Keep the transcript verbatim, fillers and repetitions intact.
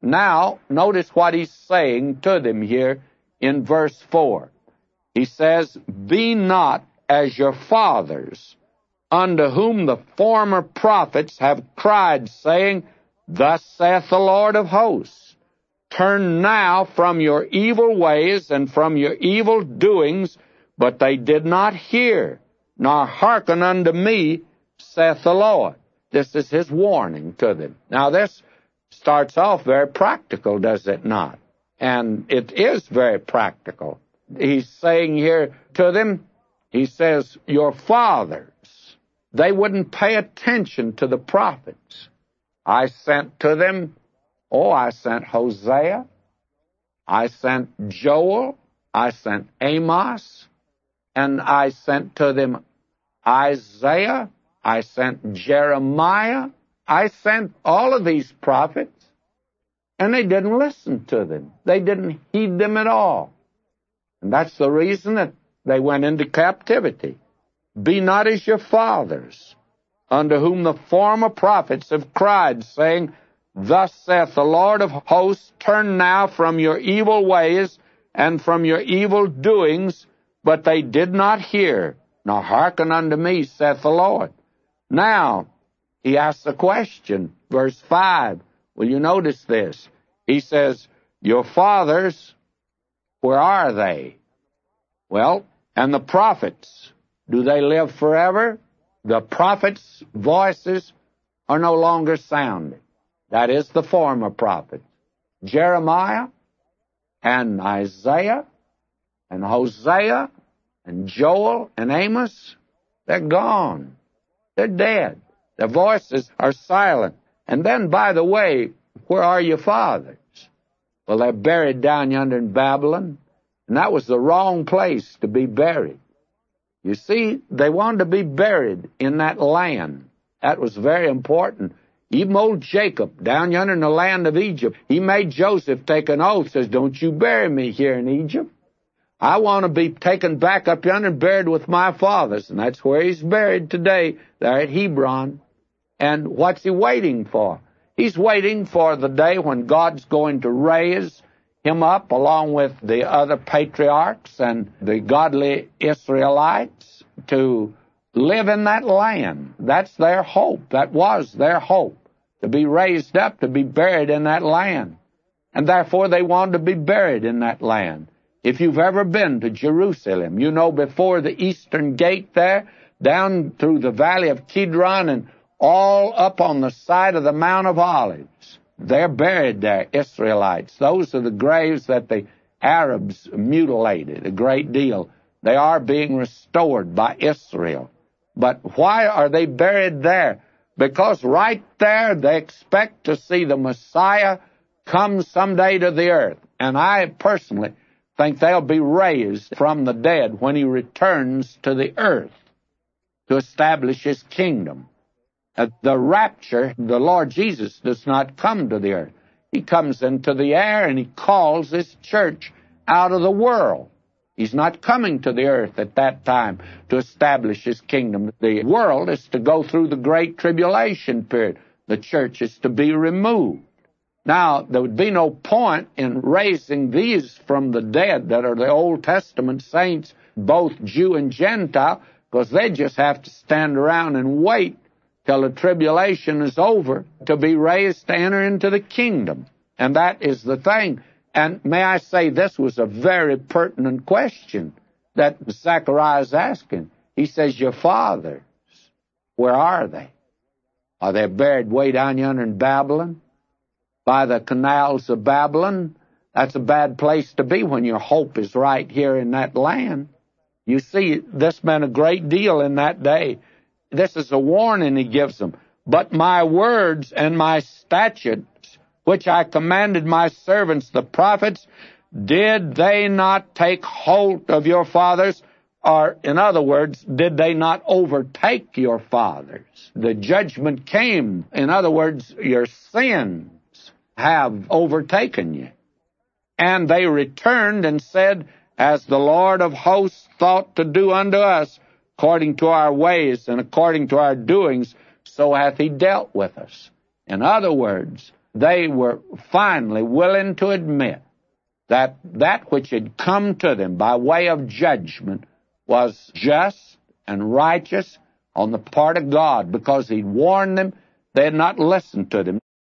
Now, notice what he's saying to them here in verse four. He says, "Be not as your fathers, unto whom the former prophets have cried, saying, Thus saith the Lord of hosts, Turn now from your evil ways and from your evil doings, but they did not hear, nor hearken unto me, saith the Lord." This is his warning to them. Now, this starts off very practical, does it not? And it is very practical. He's saying here to them, he says, your fathers, they wouldn't pay attention to the prophets. I sent to them, oh, I sent Hosea, I sent Joel, I sent Amos, and I sent to them Isaiah, I sent Jeremiah, I sent all of these prophets, and they didn't listen to them. They didn't heed them at all. And that's the reason that they went into captivity. Be not as your fathers, unto whom the former prophets have cried, saying, Thus saith the Lord of hosts, Turn now from your evil ways and from your evil doings, but they did not hear, nor hearken unto me, saith the Lord. Now, he asks a question, verse five. Will you notice this? He says, your fathers, where are they? Well, and the prophets, do they live forever? The prophets' voices are no longer sounding. That is the former prophets. Jeremiah and Isaiah and Hosea and Joel and Amos, they're gone. They're dead. Their voices are silent. And then, by the way, where are your fathers? Well, they're buried down yonder in Babylon, and that was the wrong place to be buried. You see, they wanted to be buried in that land. That was very important. Even old Jacob, down yonder in the land of Egypt, he made Joseph take an oath, says, don't you bury me here in Egypt. I want to be taken back up yonder and buried with my fathers. And that's where he's buried today, there at Hebron. And what's he waiting for? He's waiting for the day when God's going to raise him up along with the other patriarchs and the godly Israelites to live in that land. That's their hope. That was their hope, to be raised up, to be buried in that land. And therefore they wanted to be buried in that land. If you've ever been to Jerusalem, you know before the eastern gate there, down through the valley of Kidron and all up on the side of the Mount of Olives, they're buried there, Israelites. Those are the graves that the Arabs mutilated a great deal. They are being restored by Israel. But why are they buried there? Because right there they expect to see the Messiah come someday to the earth. And I personally think they'll be raised from the dead when he returns to the earth to establish his kingdom. At the rapture, the Lord Jesus does not come to the earth. He comes into the air and he calls his church out of the world. He's not coming to the earth at that time to establish his kingdom. The world is to go through the great tribulation period. The church is to be removed. Now, there would be no point in raising these from the dead that are the Old Testament saints, both Jew and Gentile, because they just have to stand around and wait till the tribulation is over to be raised to enter into the kingdom. And that is the thing. And may I say, this was a very pertinent question that Zechariah is asking. He says, your fathers, where are they? Are they buried way down yonder in Babylon? By the canals of Babylon? That's a bad place to be when your hope is right here in that land. You see, this meant a great deal in that day. This is a warning he gives them. But my words and my statutes, which I commanded my servants, the prophets, did they not take hold of your fathers? Or, in other words, did they not overtake your fathers? The judgment came. In other words, your sins have overtaken you. And they returned and said, as the Lord of hosts thought to do unto us, according to our ways and according to our doings, so hath he dealt with us. In other words, they were finally willing to admit that that which had come to them by way of judgment was just and righteous on the part of God, because He'd warned them. They had not listened to them.